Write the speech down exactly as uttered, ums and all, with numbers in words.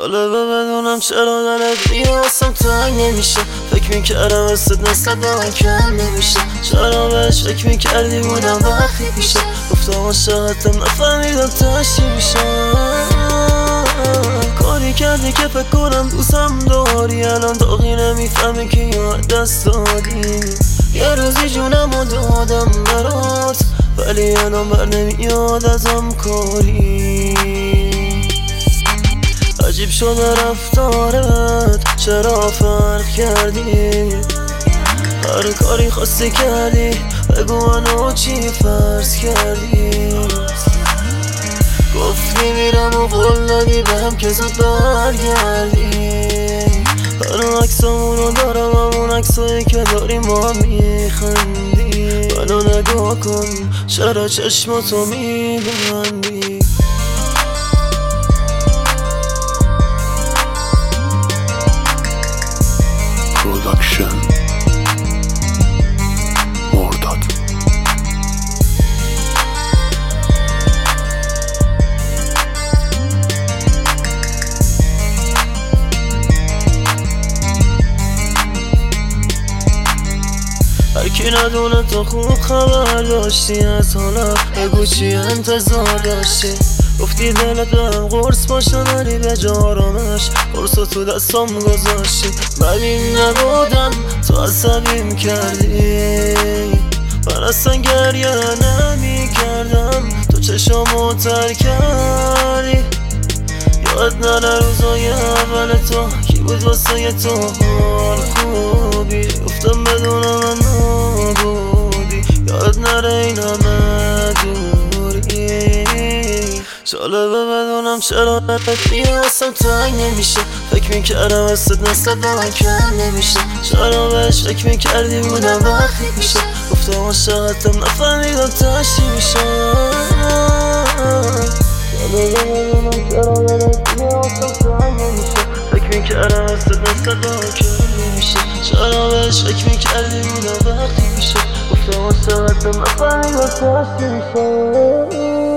جالبه بدونم چرا دلت دیگه واسم تنگ نمیشه. فکر میکردم استت نسبت به من کم نمیشه. چرا بهش فکر میکردی بودم وقتی پیشه. گفتم عاشقتم نفهمیدم تش چی میشه. کاری کردی که فکر کنم دوستم داری، الان داغی نمیفهمی که یاد دست دادی. یه روزی جونمو دادم برات ولی الان بر نمیاد ازم کاری. عجیب شده رفتارت، چرا فرق کردی؟ هر کاری خواستی کردی، بگو منو چی فرض کردی؟ گفتی میرم و قول دادی بهم که زود برگردی. هر عکسامونو دارم، همون عکسایی که داریم با هم میخندی. منو نگاه کن چرا چشماتو میبندی؟ پروداکشن مرداد. هرکی ندونه تو خوب خبر داشتی از حالا، بگو چی انتظار داشتی؟ گفتی دلت بهم قرص باشه ولی به جا آرامش قرصو تو دستم گذاشتی. ببین نبودم تو عصبیم کردی، من اصلا گریه نمی کردم، تو چشامو تر کردی. یاد نره روزای اول تو کی بود واسه تو حال خوبی. گفتم بدون من نبودی، یاد نره این همه دوری. جالبه بدونم چرا دلت دیگه واسم تنگ نمیشه. فکر میکردم استت نسبت به من کم نمیشه. چرا بهش فکر میکردی بودم وقتی پیشه. گفتم عاشقتم نفهمیدم تش چی میشه. جالبه بدونم چرا دلت دیگه واسم تنگ نمیشه. فکر میکردم استت نسبت به من کم نمیشه. چرا بهش فکر میکردی بودم وقتی پیشه. گفتم عاشقتم نفهمیدم تش چی میشه.